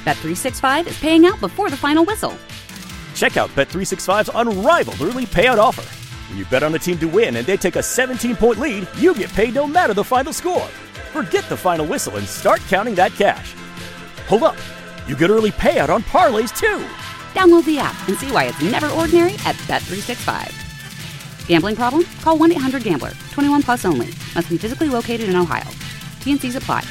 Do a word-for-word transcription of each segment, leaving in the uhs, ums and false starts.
Bet three sixty-five is paying out before the final whistle. Check out Bet three sixty-five's unrivaled early payout offer. When you bet on a team to win and they take a seventeen-point lead, you get paid no matter the final score. Forget the final whistle and start counting that cash. Hold up. You get early payout on parlays, too. Download the app and see why it's never ordinary at Bet three sixty-five. Gambling problem? Call one eight hundred gambler. twenty-one plus only. Must be physically located in Ohio. T N Cs apply.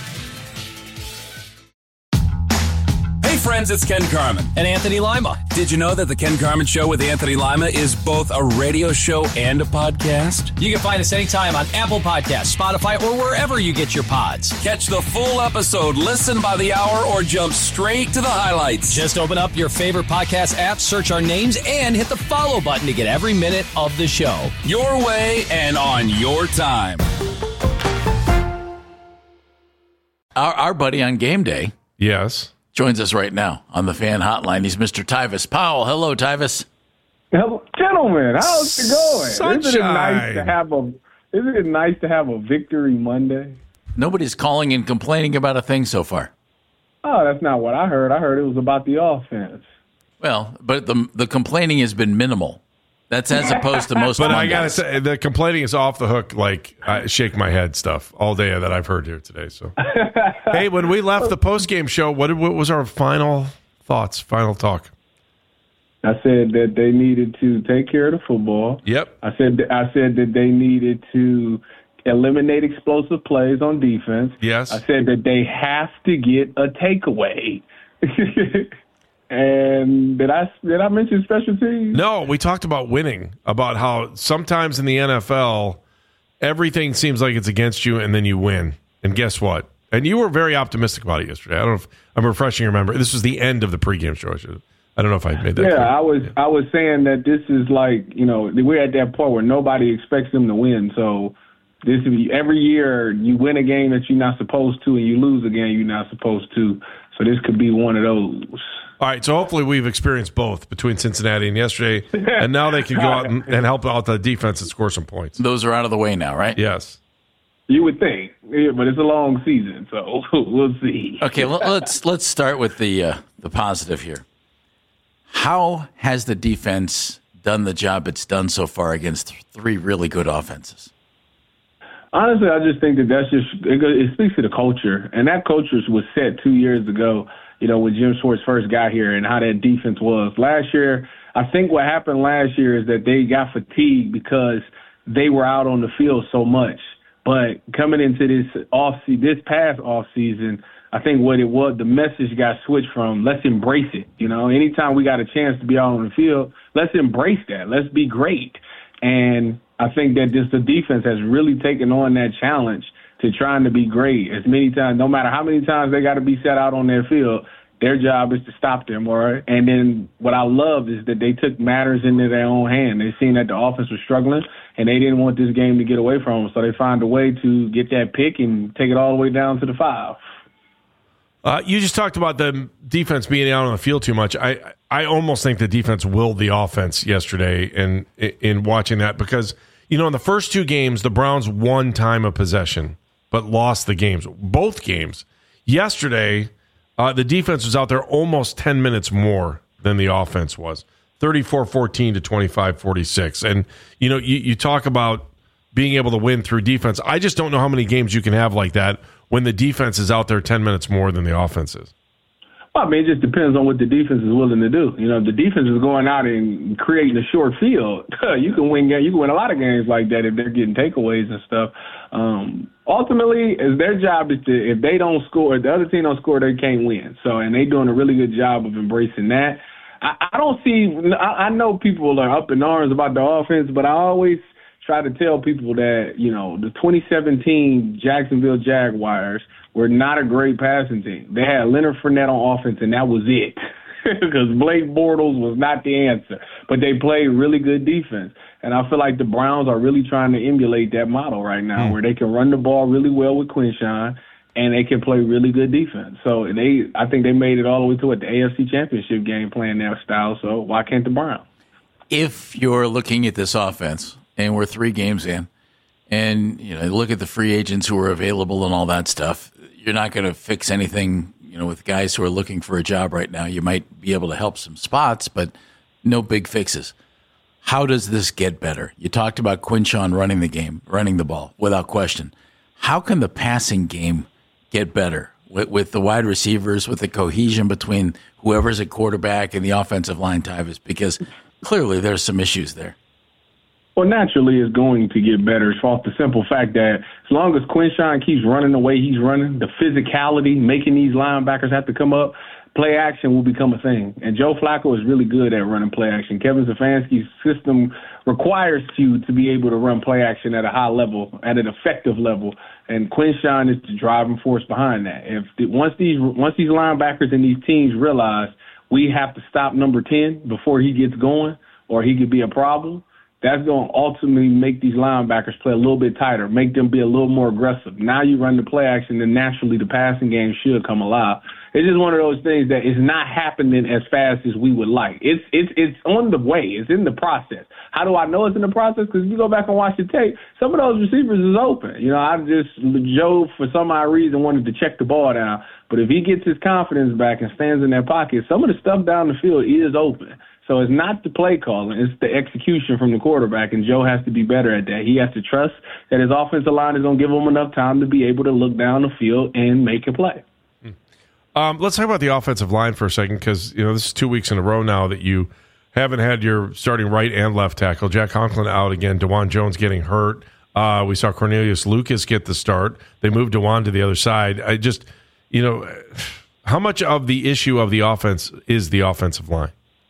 Hey friends, it's Ken Carman. And Anthony Lima. Did you know that the Ken Carman Show with Anthony Lima is both a radio show and a podcast? You can find us anytime on Apple Podcasts, Spotify, or wherever you get your pods. Catch the full episode, listen by the hour, or jump straight to the highlights. Just open up your favorite podcast app, search our names, and hit the follow button to get every minute of the show. Your way and on your time. Our, our buddy on game day. Yes. Joins us right now on the fan hotline. He's Mister Tyvis Powell. Hello, Tyvis. Hello, gentlemen. How's it going? Sunshine. Isn't it nice to have a? Isn't it nice to have a victory Monday? Nobody's calling and complaining about a thing so far. Oh, that's not what I heard. I heard it was about the offense. Well, but the the complaining has been minimal. That's as opposed to most. But Mondays. I gotta say, the complaining is off the hook. Like I shake my head stuff all day that I've heard here today. So, hey, when we left the post game show, what did, what was our final thoughts? Final talk. I said that they needed to take care of the football. Yep. I said that, I said that they needed to eliminate explosive plays on defense. Yes. I said that they have to get a takeaway. And did I did I mention special teams? No, we talked about winning, about how sometimes in the N F L, everything seems like it's against you, and then you win. And guess what? And you were very optimistic about it yesterday. I don't know if I'm refreshing your memory. This was the end of the pregame show. I, should, I don't know if I made that yeah, clear. I was Yeah. I was saying that this is like, you know, we're at that point where nobody expects them to win. So this every year you win a game that you're not supposed to, and you lose a game you're not supposed to. So this could be one of those. All right, so hopefully we've experienced both between Cincinnati and yesterday, and now they can go out and, and help out the defense and score some points. Those are out of the way now, right? Yes. You would think, yeah, but it's a long season, so we'll see. Okay, well, let's let's start with the uh, the positive here. How has the defense done the job it's done so far against th- three really good offenses? Honestly, I just think that that's just it, it speaks to the culture, and that culture was set two years ago. You know, when Jim Schwartz first got here and how that defense was. Last year, I think what happened last year is that they got fatigued because they were out on the field so much. But coming into this off this past off season, I think what it was, the message got switched from let's embrace it. You know, anytime we got a chance to be out on the field, let's embrace that. Let's be great. And I think that just the defense has really taken on that challenge to trying to be great as many times, no matter how many times they got to be set out on their field, their job is to stop them. Or, and then what I love is that they took matters into their own hand. They seen that the offense was struggling, and they didn't want this game to get away from them, so they found a way to get that pick and take it all the way down to the five. Uh, you just talked about the defense being out on the field too much. I I almost think the defense willed the offense yesterday in in watching that because, you know, in the first two games, the Browns won time of possession but lost the games, both games. Yesterday, uh, the defense was out there almost ten minutes more than the offense was, thirty-four fourteen to twenty-five forty-six. And, you know, you, you talk about being able to win through defense. I just don't know how many games you can have like that when the defense is out there ten minutes more than the offense is. Well, I mean, it just depends on what the defense is willing to do. You know, if the defense is going out and creating a short field, you can win. You can win a lot of games like that if they're getting takeaways and stuff. Um, ultimately, it's their job is to, if they don't score, if the other team don't score, they can't win. So, and they're doing a really good job of embracing that. I, I don't see. I, I know people are up in arms about the offense, but I always try to tell people that, you know, the twenty seventeen Jacksonville Jaguars were not a great passing team. They had Leonard Fournette on offense, and that was it because Blake Bortles was not the answer. But they played really good defense. And I feel like the Browns are really trying to emulate that model right now mm. where they can run the ball really well with Quinshawn and they can play really good defense. So they, I think they made it all the way to what, the A F C Championship game playing that style. So why can't the Browns? If you're looking at this offense, and we're three games in, and you know, look at the free agents who are available and all that stuff, you're not going to fix anything You know, with guys who are looking for a job right now, you might be able to help some spots, but no big fixes. How does this get better? You talked about Quinshon running the game, running the ball, without question. How can the passing game get better with, with the wide receivers, with the cohesion between whoever's at quarterback and the offensive line, Tyvis? Because clearly there's some issues there. Well, naturally, it's going to get better. It's off the simple fact that as long as Quinshon keeps running the way he's running, the physicality, making these linebackers have to come up, play action will become a thing. And Joe Flacco is really good at running play action. Kevin Stefanski's system requires you to be able to run play action at a high level, at an effective level. And Quinshon is the driving force behind that. If the, once these once these linebackers and these teams realize we have to stop number ten before he gets going or he could be a problem, that's going to ultimately make these linebackers play a little bit tighter, make them be a little more aggressive. Now you run the play action, then naturally the passing game should come alive. It's just one of those things that is not happening as fast as we would like. It's it's it's on the way. It's in the process. How do I know it's in the process? Because if you go back and watch the tape, some of those receivers is open. You know, I just, Joe, for some odd reason, wanted to check the ball down. But if he gets his confidence back and stands in that pocket, some of the stuff down the field is open. So it's not the play calling, it's the execution from the quarterback, and Joe has to be better at that. He has to trust that his offensive line is going to give him enough time to be able to look down the field and make a play. Um, let's talk about the offensive line for a second, because you know this is two weeks in a row now that you haven't had your starting right and left tackle. Jack Conklin out again. DeJuan Jones getting hurt. Uh, we saw Cornelius Lucas get the start. They moved DeJuan to the other side. I just, you know, how much of the issue of the offense is the offensive line?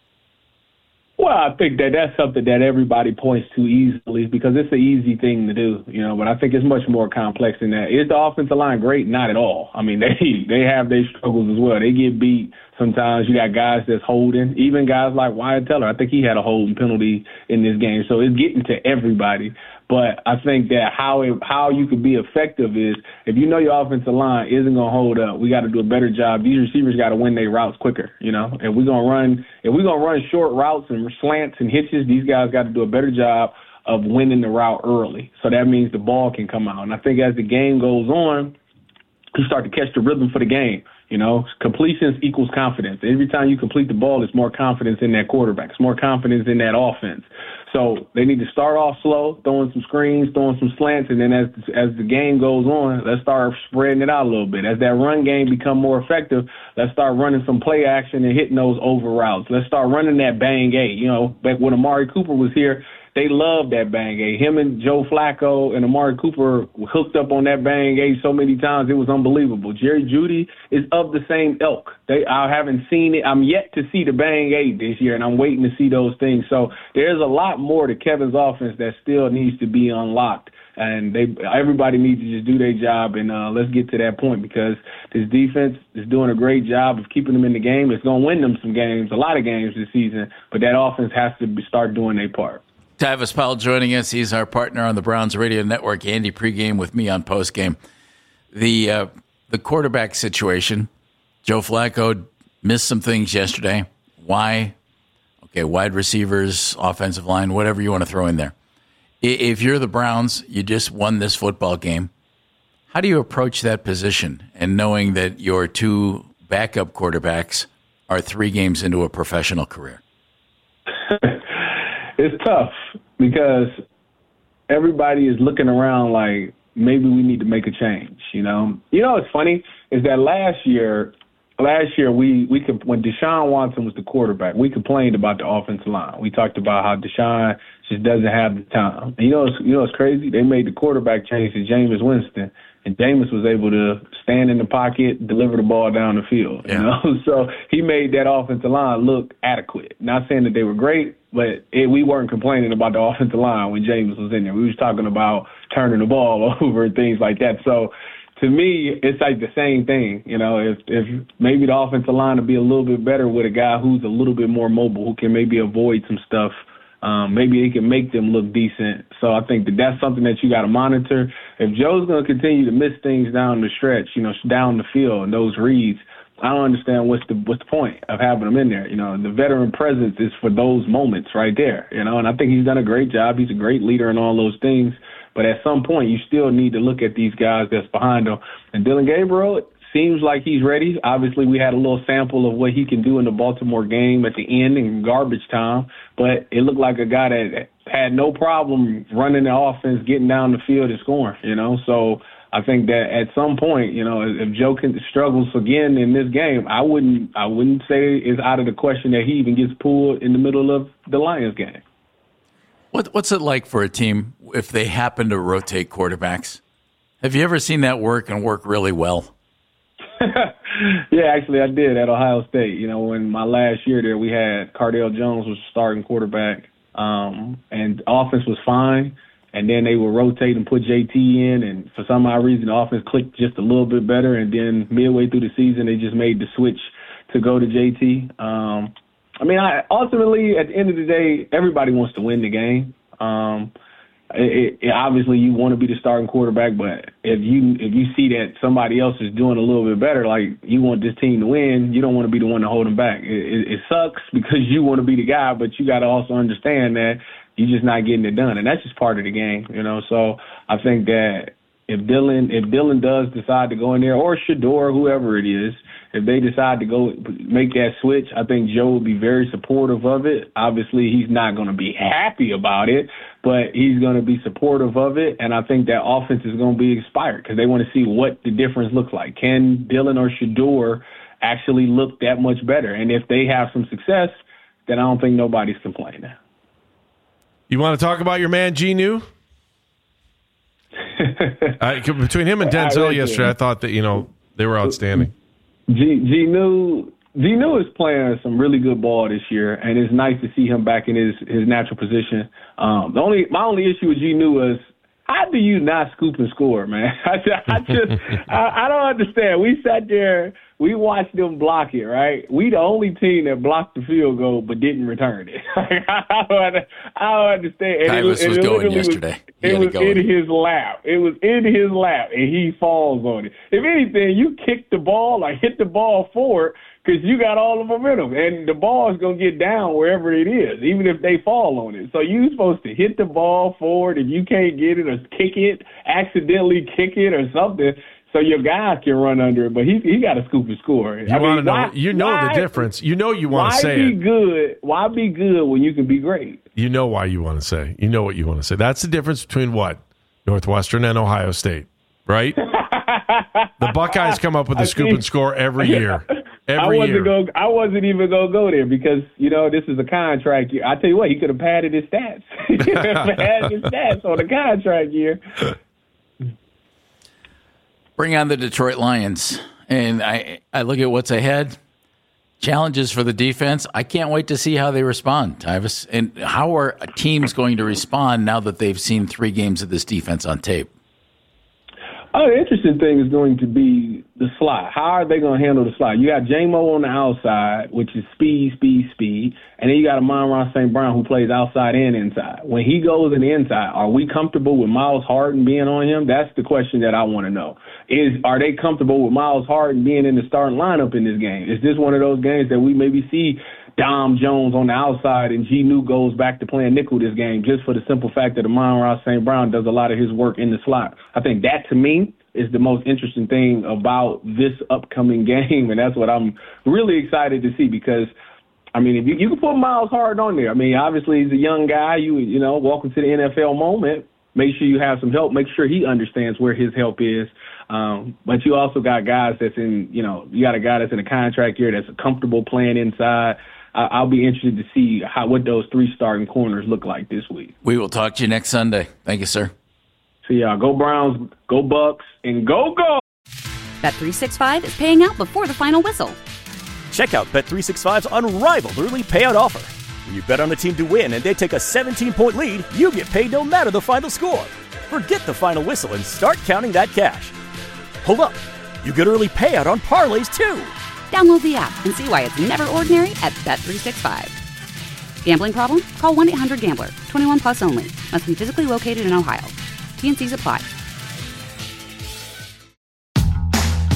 Well, I think that that's something that everybody points to easily because it's an easy thing to do, you know, but I think it's much more complex than that. Is the offensive line great? Not at all. I mean, they they have their struggles as well. They get beat sometimes. You got guys that's holding, even guys like Wyatt Teller. I think he had a holding penalty in this game. So it's getting to everybody. But I think that how it, how you could be effective is if you know your offensive line isn't going to hold up, we got to do a better job. These receivers got to win their routes quicker, you know. If we're going to run, if we're going to run short routes and slants and hitches, these guys got to do a better job of winning the route early. So that means the ball can come out. And I think as the game goes on, you start to catch the rhythm for the game. You know, completions equals confidence. Every time you complete the ball, it's more confidence in that quarterback. It's more confidence in that offense. So they need to start off slow, throwing some screens, throwing some slants, and then as as the game goes on, let's start spreading it out a little bit. As that run game become more effective, let's start running some play action and hitting those over routes. Let's start running that bang eight. You know, back when Amari Cooper was here, they loved that bang eight. Him and Joe Flacco and Amari Cooper hooked up on that bang eight so many times, it was unbelievable. Jerry Jeudy is of the same ilk. They, I haven't seen it. I'm yet to see the bang eight this year, and I'm waiting to see those things. So there's a lot more to Kevin's offense that still needs to be unlocked. And they, everybody needs to just do their job, and uh, let's get to that point because this defense is doing a great job of keeping them in the game. It's going to win them some games, a lot of games this season, but that offense has to be, start doing their part. Tyvis Powell joining us. He's our partner on the Browns Radio Network. Andy pregame with me on postgame. The uh, the quarterback situation. Joe Flacco missed some things yesterday. Why? Okay, wide receivers, offensive line, whatever you want to throw in there. If you're the Browns, you just won this football game. How do you approach that position and knowing that your two backup quarterbacks are three games into a professional career? It's tough because everybody is looking around like maybe we need to make a change, you know. You know what's funny is that last year, last year we, we could, when Deshaun Watson was the quarterback, we complained about the offensive line. We talked about how Deshaun just doesn't have the time. And you know, you know what's crazy? They made the quarterback change to Jameis Winston, and Jameis was able to stand in the pocket, deliver the ball down the field. Yeah. You know, so he made that offensive line look adequate. Not saying that they were great, but it, we weren't complaining about the offensive line when Jameis was in there. We was talking about turning the ball over and things like that. So to me, it's like the same thing. You know, if if maybe the offensive line would be a little bit better with a guy who's a little bit more mobile, who can maybe avoid some stuff. Um, maybe he can make them look decent. So I think that that's something that you got to monitor. If Joe's going to continue to miss things down the stretch, you know, down the field and those reads, I don't understand what's the what's the point of having him in there. You know, the veteran presence is for those moments right there. You know, and I think he's done a great job. He's a great leader and all those things. But at some point, you still need to look at these guys that's behind him. And Dylan Gabriel, seems like he's ready. Obviously, we had a little sample of what he can do in the Baltimore game at the end in garbage time, but it looked like a guy that had no problem running the offense, getting down the field and scoring, you know. So I think that at some point, you know, if Joe can, struggles again in this game, I wouldn't I wouldn't say it's out of the question that he even gets pulled in the middle of the Lions game. What, what's it like for a team if they happen to rotate quarterbacks? Have you ever seen that work and work really well? Yeah, actually, I did at Ohio State. You know, when my last year there, we had Cardale Jones was starting quarterback, um, and offense was fine. And then they would rotate and put J T in, and for some odd reason, the offense clicked just a little bit better. And then midway through the season, they just made the switch to go to J T. Um, I mean, I, ultimately, at the end of the day, everybody wants to win the game. Um, it, it, obviously, you want to be the starting quarterback, but if you if you see that somebody else is doing a little bit better, like you want this team to win, you don't want to be the one to hold them back. It, it, it sucks because you want to be the guy, but you got to also understand that you're just not getting it done, and that's just part of the game, you know. So I think that if Dylan if Dylan does decide to go in there, or Shedeur, whoever it is, if they decide to go make that switch, I think Joe will be very supportive of it. Obviously, he's not going to be happy about it, but he's going to be supportive of it, and I think that offense is going to be inspired because they want to see what the difference looks like. Can Dylan or Shedeur actually look that much better? And if they have some success, then I don't think nobody's complaining. You want to talk about your man, Genu? uh, between him and Denzel yesterday, I thought that, you know, they were outstanding. Genu Genu is playing some really good ball this year, and it's nice to see him back in his, his natural position. Um, the only my only issue with Genu was, how do you not scoop and score, man? I, I just I, I don't understand. We sat there, we watched them block it, right? We the only team that blocked the field goal but didn't return it. I, don't, I don't understand. And Tyvus it was, was it going yesterday. Was, it was in his lap. It was in his lap, and he falls on it. If anything, you kick the ball or hit the ball forward because you got all the momentum, and the ball is going to get down wherever it is, even if they fall on it. So you're supposed to hit the ball forward. If you can't get it or kick it, accidentally kick it or something, so your guys can run under it. But he he got to scoop and score. You want to know? Why, you know why, the difference. You know you want to say Why be it. good? Why be good when you can be great? You know why you want to say. You know what you want to say. That's the difference between what? Northwestern and Ohio State, right? The Buckeyes come up with the scoop and score every year. Every I wasn't year. Go, I wasn't even going to go there because, you know, this is a contract year. I tell you what, he could have padded his stats. He could have padded his stats on the contract year. Bring on the Detroit Lions. And I, I look at what's ahead. Challenges for the defense. I can't wait to see how they respond, Tyvus. And how are teams going to respond now that they've seen three games of this defense on tape? Oh, the interesting thing is going to be the slot. How are they going to handle the slot? You got J-Mo on the outside, which is speed, speed, speed. And then you got Amon-Ra Saint Brown who plays outside and inside. When he goes in the inside, are we comfortable with Miles Harden being on him? That's the question that I want to know. Is Are they comfortable with Miles Harden being in the starting lineup in this game? Is this one of those games that we maybe see Dom Jones on the outside and Genu goes back to playing nickel this game just for the simple fact that Amon-Ra Saint Brown does a lot of his work in the slot? I think that, to me, is the most interesting thing about this upcoming game, and that's what I'm really excited to see because, I mean, if you, you can put Miles Harden on there. I mean, obviously he's a young guy. You you know, welcome to the N F L moment. Make sure you have some help. Make sure he understands where his help is. Um, but you also got guys that's in, you know, you got a guy that's in a contract year that's comfortable playing inside. I, I'll be interested to see how what those three starting corners look like this week. We will talk to you next Sunday. Thank you, sir. So, yeah, go Browns, go Bucks, and go, go! Bet three sixty-five is paying out before the final whistle. Check out Bet three sixty-five's unrivaled early payout offer. When you bet on a team to win and they take a seventeen-point lead, you get paid no matter the final score. Forget the final whistle and start counting that cash. Hold up. You get early payout on parlays, too. Download the app and see why it's never ordinary at Bet three sixty-five. Gambling problem? Call one eight hundred gambler. twenty-one plus only. Must be physically located in Ohio. T and C's apply. Hey,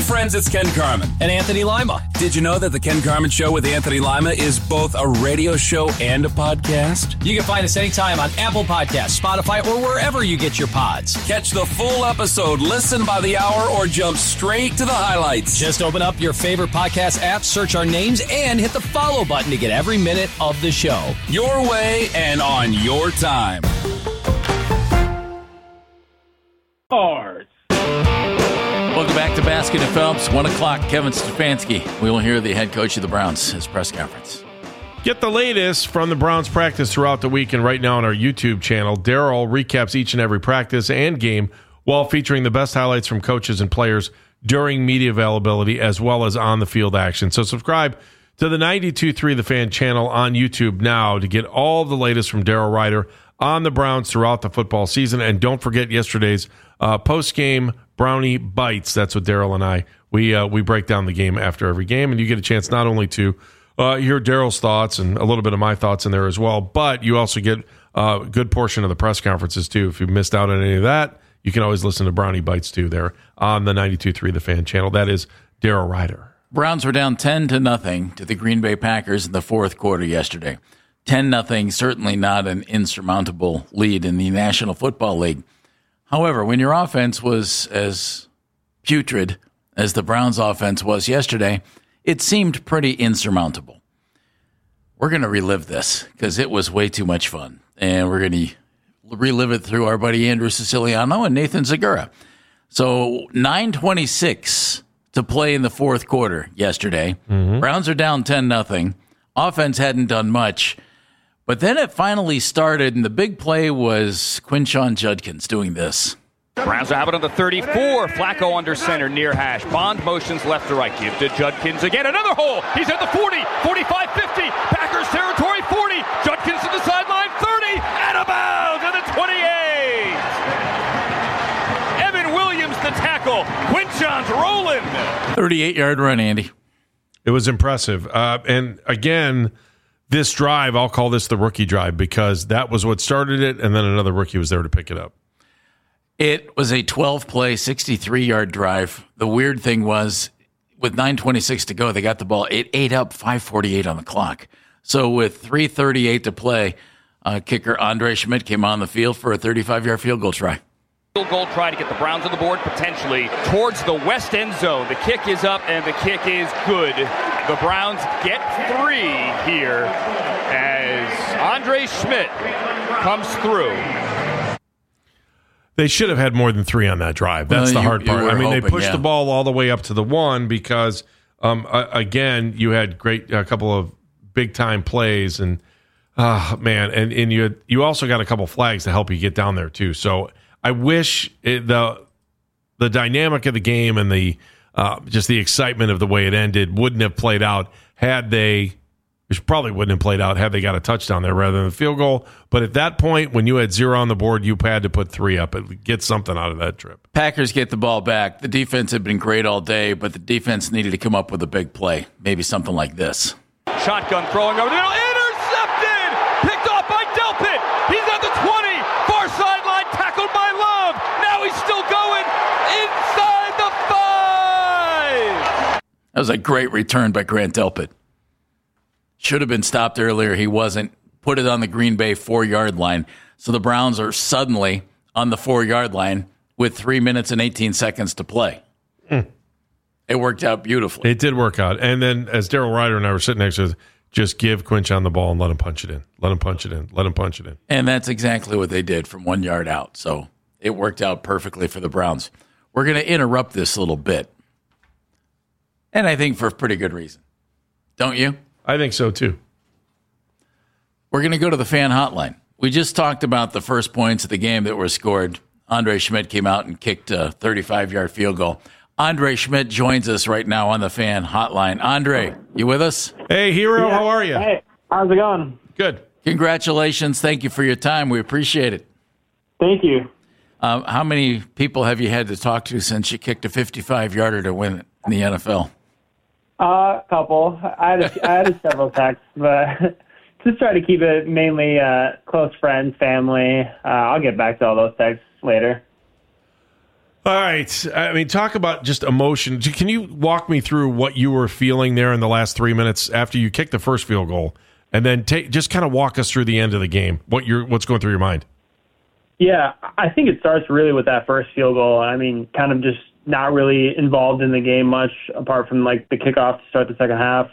friends, it's Ken Carman. And Anthony Lima. Did you know that The Ken Carman Show with Anthony Lima is both a radio show and a podcast? You can find us anytime on Apple Podcasts, Spotify, or wherever you get your pods. Catch the full episode, listen by the hour, or jump straight to the highlights. Just open up your favorite podcast app, search our names, and hit the follow button to get every minute of the show. Your way and on your time. Stars. Welcome back to Basket and Phelps. One o'clock, Kevin Stefanski. We will hear the head coach of the Browns, his press conference. Get the latest from the Browns practice throughout the week and right now on our YouTube channel. Daryl recaps each and every practice and game while featuring the best highlights from coaches and players during media availability as well as on the field action. So subscribe to the ninety-two point three The Fan channel on YouTube now to get all the latest from Daryl Ryder on the Browns throughout the football season. And don't forget yesterday's uh, post-game Brownie Bites. That's what Daryl and I, we uh, we break down the game after every game, and you get a chance not only to uh, hear Daryl's thoughts and a little bit of my thoughts in there as well, but you also get uh, a good portion of the press conferences too. If you missed out on any of that, you can always listen to Brownie Bites too there on the ninety-two point three The Fan channel. That is Daryl Ryder. Browns were down ten to nothing to the Green Bay Packers in the fourth quarter yesterday. ten nothing, certainly not an insurmountable lead in the National Football League. However, when your offense was as putrid as the Browns' offense was yesterday, it seemed pretty insurmountable. We're going to relive this because it was way too much fun. And we're going to relive it through our buddy Andrew Siciliano and Nathan Zagura. So nine twenty-six to play in the fourth quarter yesterday. Mm-hmm. Browns are down ten nothing. Offense hadn't done much. But then it finally started, and the big play was Quinshon Judkins doing this. Browns have it on the thirty-four. Flacco under center near hash. Bond motions left to right. Give to Judkins again. Another hole. He's at the forty, forty-five, fifty. Packers territory forty. Judkins to the sideline thirty. Out of bounds at the twenty-eight. Evan Williams the tackle. Quinshon's rolling. thirty-eight-yard run, Andy. It was impressive. Uh, and again, this drive, I'll call this the rookie drive because that was what started it, and then another rookie was there to pick it up. It was a twelve-play, sixty-three-yard drive. The weird thing was, with nine twenty-six to go, they got the ball. It ate up five forty-eight on the clock. So with three thirty-eight to play, uh, kicker Andre Schmidt came on the field for a thirty-five-yard field goal try. Field goal try to get the Browns on the board, potentially towards the west end zone. The kick is up, and the kick is good. The Browns get three here as Andre Schmidt comes through. They should have had more than three on that drive. That's well, the you, hard part. I mean, hoping, they pushed yeah. the ball all the way up to the one because, um, uh, again, you had great a couple of big time plays, and uh, man, and and you had, you also got a couple flags to help you get down there too. So I wish it, the the dynamic of the game and the uh, just the excitement of the way it ended wouldn't have played out had they. Which probably wouldn't have played out had they got a touchdown there rather than a field goal. But at that point, when you had zero on the board, you had to put three up and get something out of that trip. Packers get the ball back. The defense had been great all day, but the defense needed to come up with a big play. Maybe something like this. Shotgun throwing over the middle. Intercepted! Picked off by Delpit. He's at the twenty. Far sideline, tackled by Love. Now he's still going inside the five. That was a great return by Grant Delpit. Should have been stopped earlier. He wasn't. Put it on the Green Bay four-yard line. So the Browns are suddenly on the four-yard line with three minutes and eighteen seconds to play. Mm. It worked out beautifully. It did work out. And then as Daryl Ryder and I were sitting next to us, just give Quinshon the ball and let him punch it in. Let him punch it in. Let him punch it in. And that's exactly what they did from one yard out. So it worked out perfectly for the Browns. We're going to interrupt this a little bit. And I think for a pretty good reason. Don't you? I think so, too. We're going to go to the fan hotline. We just talked about the first points of the game that were scored. Andre Schmidt came out and kicked a thirty-five-yard field goal. Andre Schmidt joins us right now on the fan hotline. Andre, you with us? Hey, hero, yeah. How are you? Hey, how's it going? Good. Congratulations. Thank you for your time. We appreciate it. Thank you. Uh, how many people have you had to talk to since you kicked a fifty-five-yarder to win in the N F L? A uh, couple. I had a, I had a several texts, but just try to keep it mainly uh, close friends, family. Uh, I'll get back to all those texts later. All right. I mean, talk about just emotion. Can you walk me through what you were feeling there in the last three minutes after you kicked the first field goal, and then take just kind of walk us through the end of the game? What you're, what's going through your mind? Yeah, I think it starts really with that first field goal. I mean, kind of just not really involved in the game much, apart from like the kickoff to start the second half.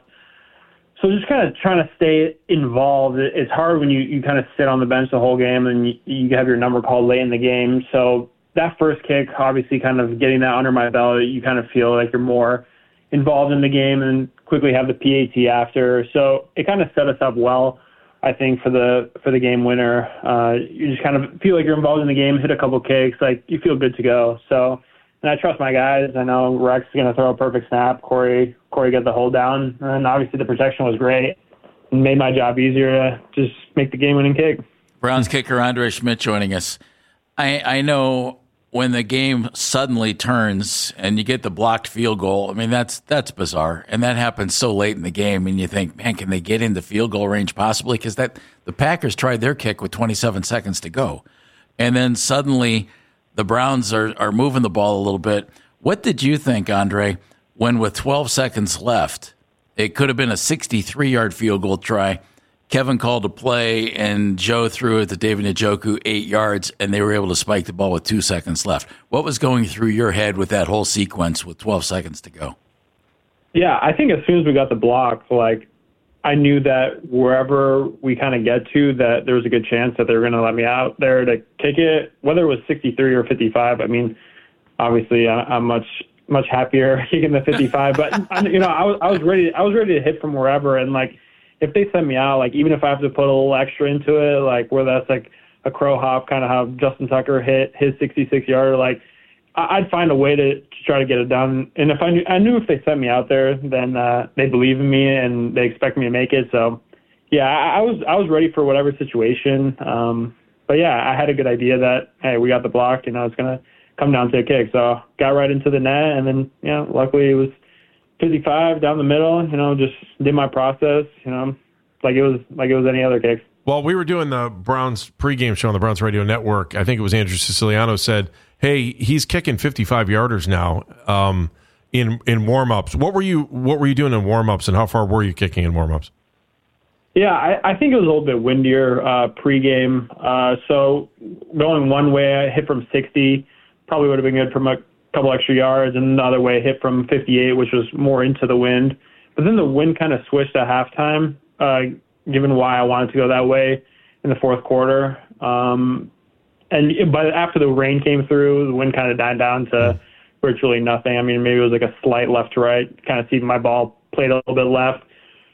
So just kind of trying to stay involved. It's hard when you, you kind of sit on the bench the whole game and you, you have your number called late in the game. So that first kick, obviously kind of getting that under my belt, you kind of feel like you're more involved in the game and quickly have the P A T after. So it kind of set us up well, I think, for the for the game winner. Uh, you just kind of feel like you're involved in the game, hit a couple kicks, like you feel good to go. So, and I trust my guys. I know Rex is going to throw a perfect snap. Corey Corey got the hold down. And obviously the protection was great and made my job easier to just make the game-winning kick. Browns kicker Andre Schmidt joining us. I, I know when the game suddenly turns and you get the blocked field goal, I mean, that's that's bizarre. And that happens so late in the game, and you think, man, can they get into field goal range possibly? Because that the Packers tried their kick with twenty-seven seconds to go. And then suddenly the Browns are, are moving the ball a little bit. What did you think, Andre, when with twelve seconds left, it could have been a sixty-three-yard field goal try, Kevin called a play, and Joe threw it to David Njoku eight yards, and they were able to spike the ball with two seconds left. What was going through your head with that whole sequence with twelve seconds to go? Yeah, I think as soon as we got the block, like, I knew that wherever we kind of get to, that there was a good chance that they were going to let me out there to kick it, whether it was sixty-three or fifty-five. I mean, obviously, I'm much much happier kicking the fifty-five, but you know, I was I was ready I was ready to hit from wherever, and like, if they send me out, like, even if I have to put a little extra into it, like where that's like a crow hop, kind of how Justin Tucker hit his sixty-six yarder, like, I'd find a way to, to try to get it done. And if I knew, I knew if they sent me out there, then uh, they believe in me and they expect me to make it. So, yeah, I, I was I was ready for whatever situation. Um, but yeah, I had a good idea that, hey, we got the block, you know, it's gonna come down to a kick. So got right into the net, and then, you know, luckily it was fifty-five down the middle. You know, just did my process. You know, like it was like it was any other kick. Well, we were doing the Browns pregame show on the Browns Radio Network. I think it was Andrew Siciliano said, hey, he's kicking fifty-five yarders now um, in in warm-ups. What were you what were you doing in warm-ups, and how far were you kicking in warm-ups? Yeah, I, I think it was a little bit windier uh, pregame. Uh, so going one way, I hit from sixty, probably would have been good from a couple extra yards, and another way, hit from fifty-eight, which was more into the wind. But then the wind kind of switched at halftime, uh, given why I wanted to go that way in the fourth quarter. Um, and but after the rain came through, the wind kind of died down to virtually nothing. I mean, maybe it was like a slight left to right, kind of seeing my ball played a little bit left,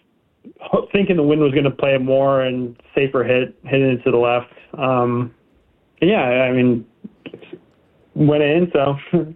thinking the wind was going to play it more and safer hit, hitting it to the left. Um, and yeah, I mean, went in, so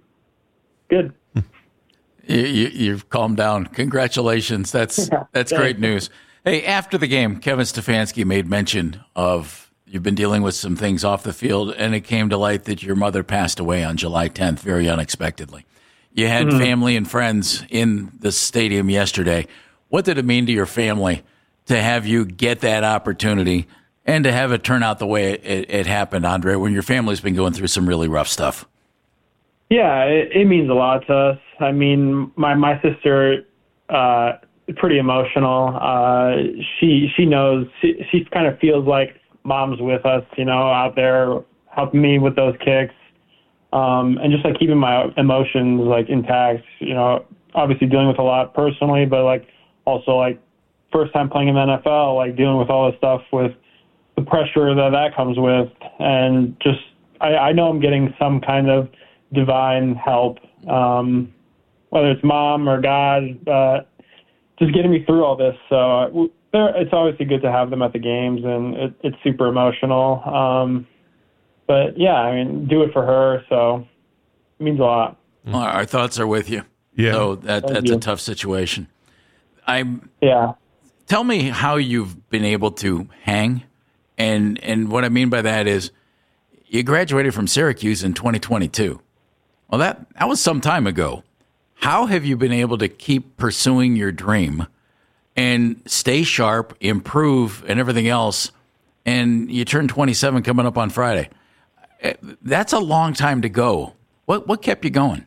good. You, you, you've calmed down. Congratulations. That's that's great news. Hey, after the game, Kevin Stefanski made mention of you've been dealing with some things off the field, and it came to light that your mother passed away on July tenth, very unexpectedly. You had mm-hmm. family and friends in the stadium yesterday. What did it mean to your family to have you get that opportunity and to have it turn out the way it, it happened, Andre, when your family's been going through some really rough stuff? Yeah, it, it means a lot to us. I mean, my, my sister, uh, pretty emotional. Uh, she she knows, she, she kind of feels like mom's with us, you know, out there helping me with those kicks. Um, and just like keeping my emotions like intact, you know, obviously dealing with a lot personally, but like also like first time playing in the N F L, like dealing with all this stuff with the pressure that that comes with. And just, I, I know I'm getting some kind of divine help, um, whether it's mom or God, uh, just getting me through all this. So it's obviously good to have them at the games, and it, it's super emotional. Um, but yeah, I mean, do it for her. So it means a lot. Well, our thoughts are with you. Yeah. So that, that's you. a tough situation. I yeah. Tell me how you've been able to hang. And, and what I mean by that is you graduated from Syracuse in twenty twenty-two. Well, that, that was some time ago. How have you been able to keep pursuing your dream and stay sharp, improve, and everything else? And you turn twenty-seven coming up on Friday. That's a long time to go What what kept you going?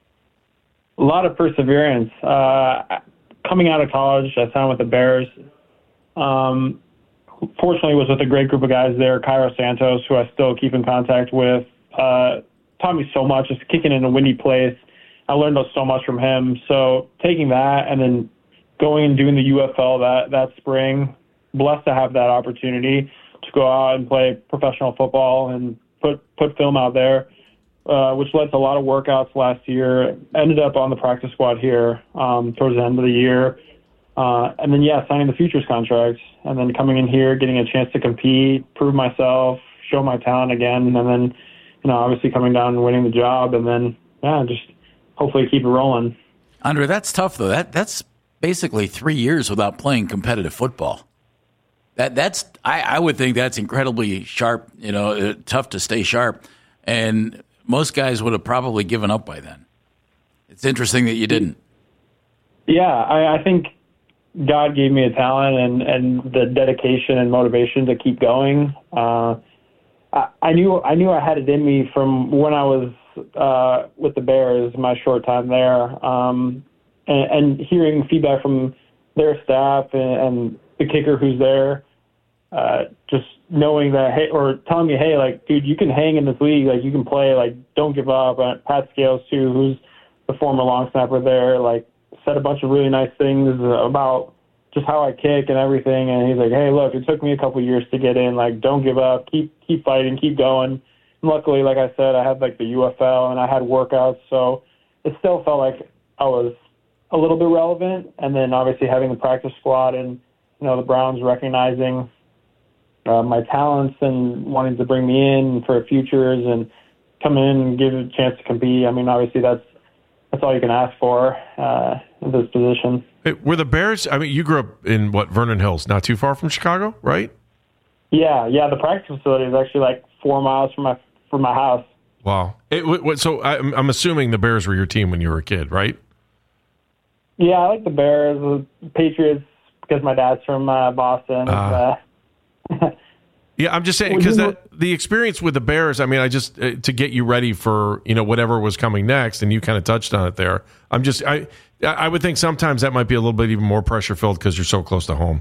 A lot of perseverance. Uh, coming out of college, I signed with the Bears. Um, fortunately, was with a great group of guys there. Cairo Santos, who I still keep in contact with, uh, taught me so much. Just kicking in a windy place, I learned so much from him. So taking that and then going and doing the U F L that that spring, blessed to have that opportunity to go out and play professional football and put put film out there. Uh, which led to a lot of workouts last year. Ended up on the practice squad here um, towards the end of the year. Uh, and then, yeah, signing the futures contract. And then coming in here, getting a chance to compete, prove myself, show my talent again. And then, you know, obviously coming down and winning the job. And then, yeah, just hopefully keep it rolling. Andre, that's tough, though. That That's basically three years without playing competitive football. That That's, I, I would think that's incredibly sharp, you know, uh, tough to stay sharp. And most guys would have probably given up by then. It's interesting that you didn't. Yeah, I, I think God gave me a talent and, and the dedication and motivation to keep going. Uh, I, I knew I knew I had it in me from when I was uh, with the Bears, my short time there, um, and, and hearing feedback from their staff and, and the kicker who's there. Uh, just knowing that, hey, or telling me, hey, like, dude, you can hang in this league, like, you can play, like, don't give up. Uh, Pat Scales, too, who's the former long snapper there, like, said a bunch of really nice things about just how I kick and everything. And he's like, hey, look, it took me a couple years to get in. Like, don't give up. Keep keep fighting. Keep going. And luckily, like I said, I had, like, the U F L and I had workouts, so it still felt like I was a little bit relevant. And then obviously having the practice squad and, you know, the Browns recognizing Uh, my talents and wanting to bring me in for futures and come in and give a chance to compete. I mean, obviously that's that's all you can ask for uh, in this position. Hey, were the Bears, I mean, you grew up in, what, Vernon Hills, not too far from Chicago, right? Yeah, yeah. The practice facility is actually like four miles from my from my house. Wow. It, what, so I'm, I'm assuming the Bears were your team when you were a kid, right? Yeah, I like the Bears, the Patriots, because my dad's from uh, Boston. Uh, uh, yeah, I'm just saying because the experience with the Bears. I mean, I just uh, to get you ready for you know whatever was coming next, and you kind of touched on it there. I'm just I I would think sometimes that might be a little bit even more pressure filled because you're so close to home.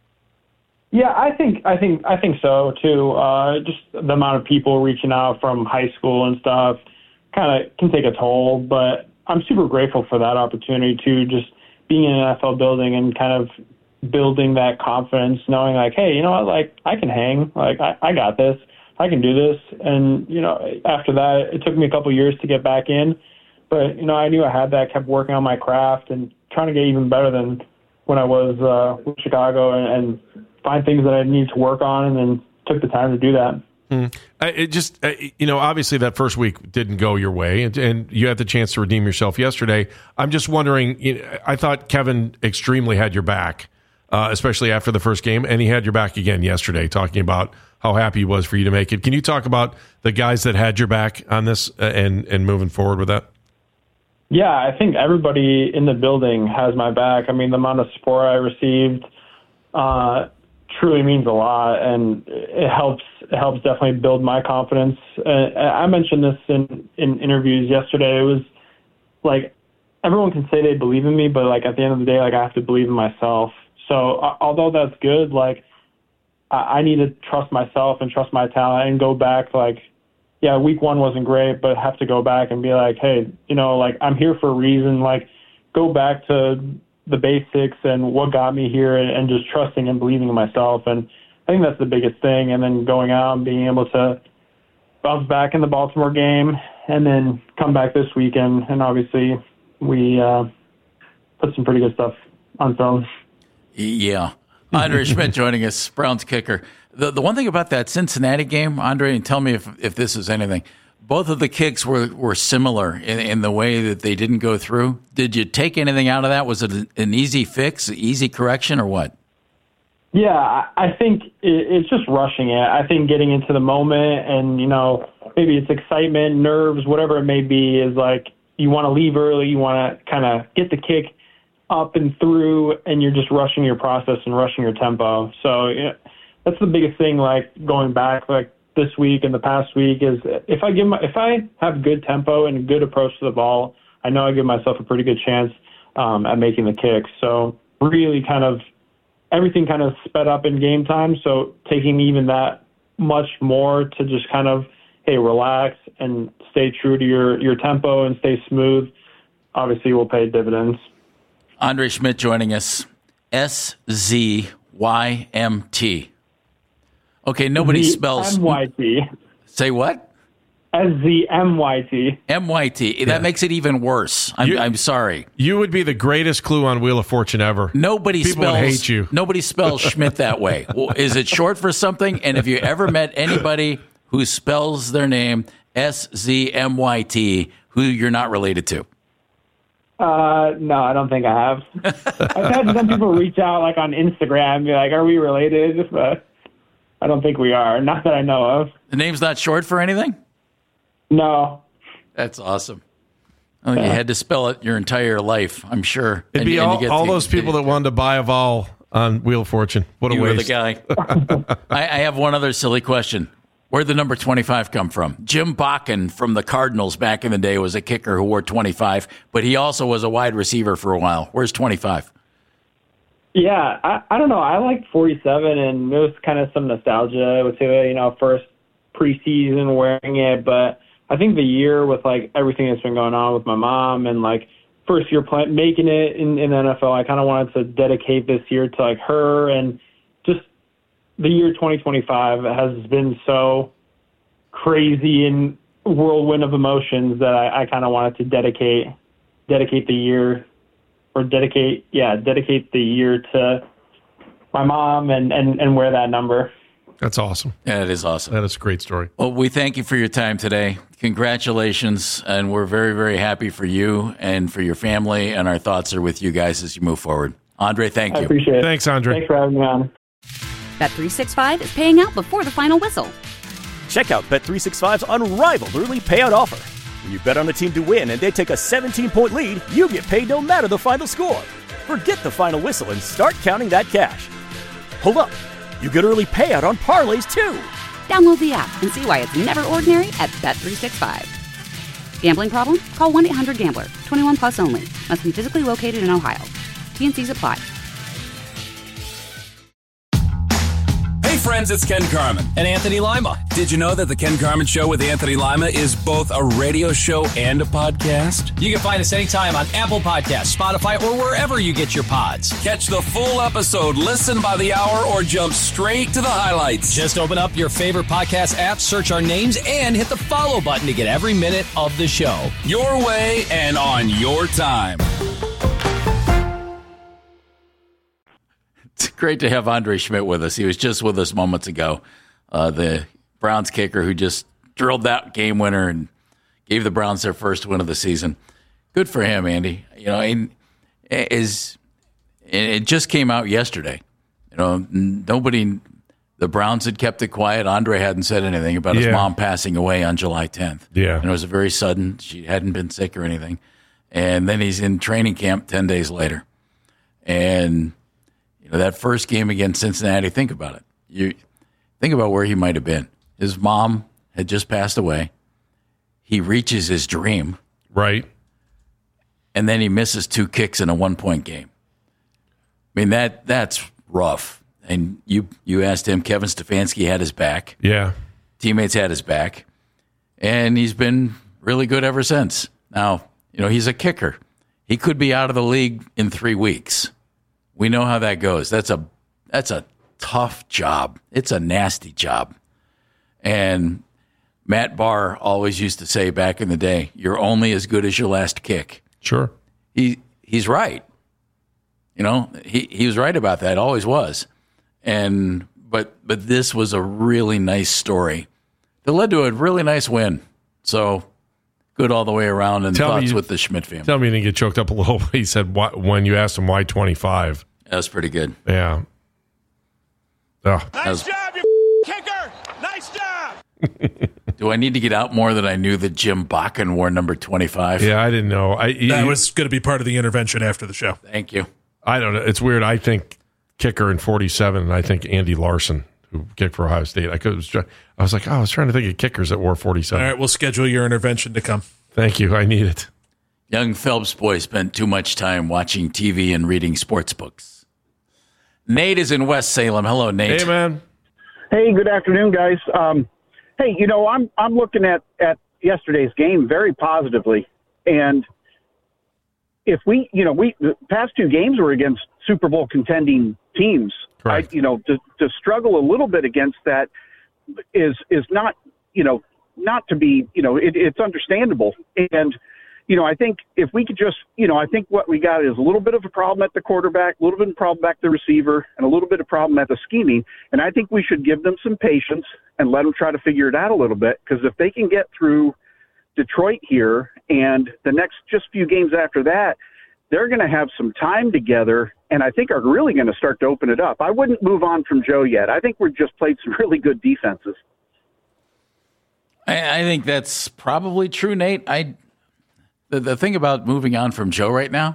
Yeah, I think I think I think so too. Uh, just the amount of people reaching out from high school and stuff kind of can take a toll. But I'm super grateful for that opportunity to just being in an N F L building and kind of building that confidence, knowing like, hey, you know what, like I can hang, like I, I got this, I can do this. And, you know, after that, it took me a couple of years to get back in, but, you know, I knew I had that, kept working on my craft and trying to get even better than when I was uh, with Chicago and, and find things that I needed to work on, and then took the time to do that. Mm. It just, you know, obviously that first week didn't go your way, and, and you had the chance to redeem yourself yesterday. I'm just wondering, you know, I thought Kevin extremely had your back. Uh, especially after the first game, and he had your back again yesterday, talking about how happy he was for you to make it. Can you talk about the guys that had your back on this uh, and and moving forward with that? Yeah, I think everybody in the building has my back. I mean, the amount of support I received uh, truly means a lot, and it helps it helps definitely build my confidence. Uh, I mentioned this in, in interviews yesterday. It was like everyone can say they believe in me, but like at the end of the day, like I have to believe in myself. So uh, although that's good, like I, I need to trust myself and trust my talent and go back. Like, yeah, week one wasn't great, but have to go back and be like, hey, you know, like I'm here for a reason. Like, go back to the basics and what got me here, and, and just trusting and believing in myself. And I think that's the biggest thing. And then going out and being able to bounce back in the Baltimore game, and then come back this weekend. And obviously, we uh, put some pretty good stuff on film. Yeah. Andre Schmidt joining us, Browns kicker. The the one thing about that Cincinnati game, Andre, and tell me if, if this is anything, both of the kicks were, were similar in, in the way that they didn't go through. Did you take anything out of that? Was it an easy fix, easy correction, or what? Yeah, I think it's just rushing it. I think getting into the moment and, you know, maybe it's excitement, nerves, whatever it may be, is like you want to leave early, you want to kind of get the kick up and through, and you're just rushing your process and rushing your tempo. So yeah, that's the biggest thing, like going back, like this week and the past week is if I give my, if I have good tempo and good approach to the ball, I know I give myself a pretty good chance um, at making the kick. So really kind of everything kind of sped up in game time. So taking even that much more to just kind of, hey, relax and stay true to your, your tempo and stay smooth, obviously will pay dividends. Andre Schmidt joining us. S Z Y M T. Okay, nobody Z- spells... M Y T. Say what? S Z M Y T. M Y T. Yeah. That makes it even worse. I'm, You- I'm sorry. You would be the greatest clue on Wheel of Fortune ever. Nobody People spells would hate you. Nobody spells Schmidt that way. Well, is it short for something? And have you ever met anybody who spells their name S Z M Y T who you're not related to? Uh, no, I don't think I have. I've had some people reach out like on Instagram, be like, are we related? But I don't think we are. Not that I know of. The name's not short for anything? No. That's awesome. Oh, you had to spell it your entire life, I'm sure. It'd And- be and you all, get all to- those people that wanted to buy a vowel on Wheel of Fortune. What a You were the waste. guy. I, I have one other silly question. Where'd the number twenty-five come from? Jim Bakken from the Cardinals back in the day was a kicker who wore twenty-five, but he also was a wide receiver for a while. Where's twenty-five? Yeah, I, I don't know. I like forty-seven, and there was kind of some nostalgia with it, you know, first preseason wearing it. But I think the year with, like, everything that's been going on with my mom and, like, first year play, making it in, in the N F L, I kind of wanted to dedicate this year to, like, her. And just the year twenty twenty-five has been so crazy and whirlwind of emotions that I, I kind of wanted to dedicate dedicate the year or dedicate, yeah, dedicate the year to my mom and, and, and wear that number. That's awesome. Yeah, it is awesome. That is a great story. Well, we thank you for your time today. Congratulations, and we're very, very happy for you and for your family, and our thoughts are with you guys as you move forward. Andre, thank I you. appreciate it. Thanks, Andre. Thanks for having me on. Bet three sixty-five is paying out before the final whistle. Check out Bet three sixty-five's unrivaled early payout offer. When you bet on a team to win and they take a seventeen-point lead, you get paid no matter the final score. Forget the final whistle and start counting that cash. Hold up. You get early payout on parlays, too. Download the app and see why it's never ordinary at Bet three sixty-five. Gambling problem? Call one eight hundred gambler. twenty-one plus only. Must be physically located in Ohio. T N Cs apply. Hey friends, it's Ken Carman. And Anthony Lima. Did you know that the Ken Carman Show with Anthony Lima is both a radio show and a podcast? You can find us anytime on Apple Podcasts, Spotify, or wherever you get your pods. Catch the full episode, listen by the hour, or jump straight to the highlights. Just open up your favorite podcast app, search our names, and hit the follow button to get every minute of the show. Your way and on your time. It's great to have Andre Schmidt with us. He was just with us moments ago, uh, the Browns kicker who just drilled that game winner and gave the Browns their first win of the season. Good for him, Andy. You know, and is it just came out yesterday. You know, nobody, the Browns had kept it quiet. Andre hadn't said anything about his Yeah. mom passing away on July tenth. Yeah. And it was very sudden. She hadn't been sick or anything. And then he's in training camp ten days later. And that first game against Cincinnati, think about it. You think about where he might have been. His mom had just passed away. He reaches his dream. Right. And then he misses two kicks in a one-point game. I mean, that that's rough. And you you asked him, Kevin Stefanski had his back. Yeah. Teammates had his back. And he's been really good ever since. Now, you know, he's a kicker. He could be out of the league in three weeks. We know how that goes. That's a that's a tough job. It's a nasty job. And Matt Barr always used to say back in the day, you're only as good as your last kick. Sure. He he's right. You know, he, he was right about that, always was. And but but this was a really nice story that led to a really nice win. So good all the way around, and Tell thoughts me- with the Schmidt family. Tell me you didn't get choked up a little. He said why, when you asked him why twenty-five. That was pretty good. Yeah. Oh. Nice job, you kicker. Nice job. Do I need to get out more that I knew that Jim Bakken wore number twenty-five? Yeah, I didn't know. I, he, That was going to be part of the intervention after the show. Thank you. I don't know. It's weird. I think kicker in forty-seven, and I think Andy Larson, who kicked for Ohio State. I could was try, I was like, oh, I was trying to think of kickers that wore forty-seven. All right, we'll schedule your intervention to come. Thank you. I need it. Young Phelps boy spent too much time watching T V and reading sports books. Nate is in West Salem. Hello, Nate. Hey, man. Hey, good afternoon, guys. Um, hey, you know, I'm I'm looking at, at yesterday's game very positively, and if we, you know, we the past two games were against Super Bowl contending teams. I, you know, to to struggle a little bit against that is is not, you know, not to be, you know, it, it's understandable. And, you know, I think if we could just, you know, I think what we got is a little bit of a problem at the quarterback, a little bit of a problem back at the receiver, and a little bit of problem at the scheming. And I think we should give them some patience and let them try to figure it out a little bit. Because if they can get through Detroit here and the next just few games after that, they're going to have some time together and I think are really going to start to open it up. I wouldn't move on from Joe yet. I think we've just played some really good defenses. I, I think that's probably true, Nate. I the, the thing about moving on from Joe right now,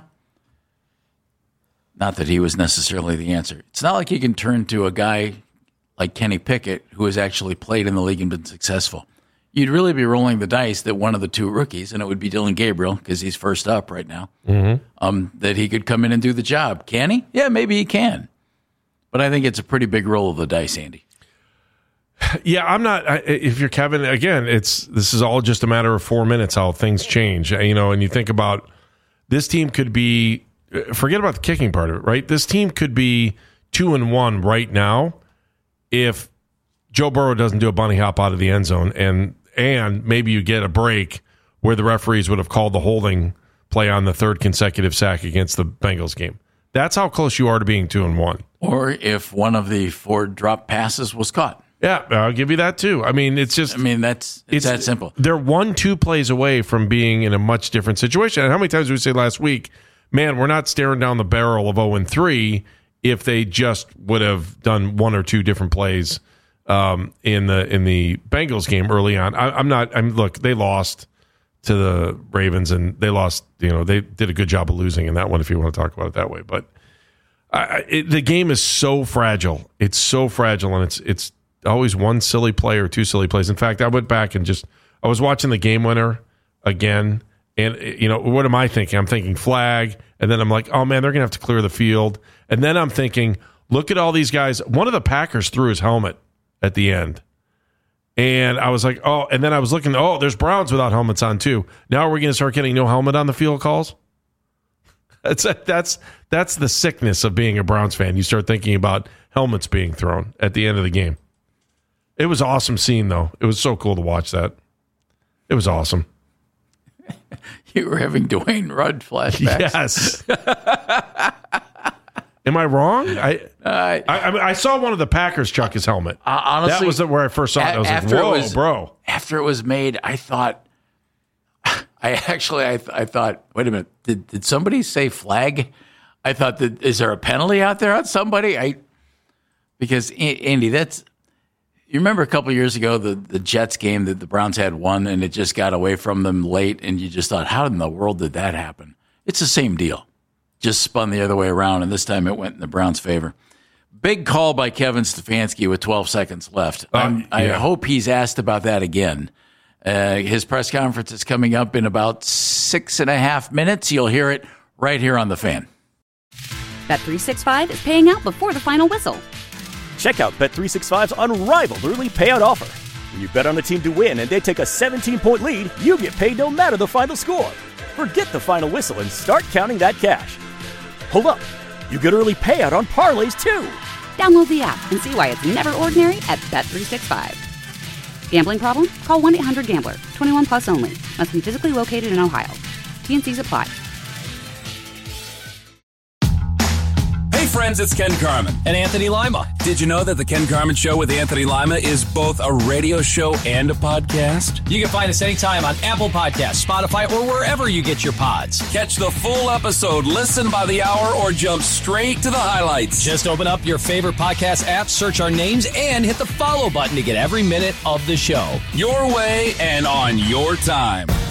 not that he was necessarily the answer. It's not like you can turn to a guy like Kenny Pickett who has actually played in the league and been successful. You'd really be rolling the dice that one of the two rookies, and it would be Dylan Gabriel because he's first up right now, mm-hmm. um, that he could come in and do the job. Can he? Yeah, maybe he can. But I think it's a pretty big roll of the dice, Andy. Yeah, I'm not. I, if you're Kevin, again, it's this is all just a matter of four minutes how things change. You know, and you think about this team could be. Forget about the kicking part of it, right? This team could be two and one right now if Joe Burrow doesn't do a bunny hop out of the end zone, and and maybe you get a break where the referees would have called the holding play on the third consecutive sack against the Bengals game. That's how close you are to being two and one. Or if one of the four drop passes was caught. Yeah, I'll give you that too. I mean, it's just. I mean, that's it's, it's that simple. They're one, two plays away from being in a much different situation. And how many times did we say last week, man, we're not staring down the barrel of oh and three if they just would have done one or two different plays um, in the in the Bengals game early on. I, I'm not. I'm look. They lost to the Ravens, and they lost. You know, they did a good job of losing in that one. If you want to talk about it that way, but I, it, the game is so fragile. It's so fragile, and it's it's always one silly play or two silly plays. In fact, I went back and just I was watching the game winner again, and you know what am I thinking? I'm thinking flag, and then I'm like, oh man, they're gonna have to clear the field, and then I'm thinking, look at all these guys. One of the Packers threw his helmet at the end. And I was like, oh, and then I was looking, oh, there's Browns without helmets on too. Now we're going to start getting no helmet on the field calls. That's that's that's the sickness of being a Browns fan. You start thinking about helmets being thrown at the end of the game. It was an awesome scene, though. It was so cool to watch that. It was awesome. You were having Dwayne Rudd flashbacks. Yes. Am I wrong? I, uh, I I I saw one of the Packers chuck his helmet. Uh, honestly, that was where I first saw it. I was like, "Whoa, it was, bro!" After it was made, I thought, I actually, I, I thought, wait a minute, did did somebody say flag? I thought that is there a penalty out there on somebody? I because Andy, that's you remember a couple of years ago the the Jets game that the Browns had won and it just got away from them late, and you just thought, how in the world did that happen? It's the same deal. Just spun the other way around, and this time it went in the Browns' favor. Big call by Kevin Stefanski with twelve seconds left. Uh, I yeah. hope he's asked about that again. Uh, his press conference is coming up in about six and a half minutes. You'll hear it right here on The Fan. Bet three sixty-five is paying out before the final whistle. Check out Bet three sixty-five's unrivaled early payout offer. When you bet on a team to win and they take a seventeen-point lead, you get paid no matter the final score. Forget the final whistle and start counting that cash. Hold up. You get early payout on parlays, too. Download the app and see why it's never ordinary at Bet three sixty-five. Gambling problem? Call one eight hundred gambler. twenty-one plus only. Must be physically located in Ohio. T N Cs apply. Hey friends, it's Ken Carman. And Anthony Lima. Did you know that the Ken Carman Show with Anthony Lima is both a radio show and a podcast? You can find us anytime on Apple Podcasts, Spotify, or wherever you get your pods. Catch the full episode, listen by the hour, or jump straight to the highlights. Just open up your favorite podcast app, search our names, and hit the follow button to get every minute of the show. Your way and on your time.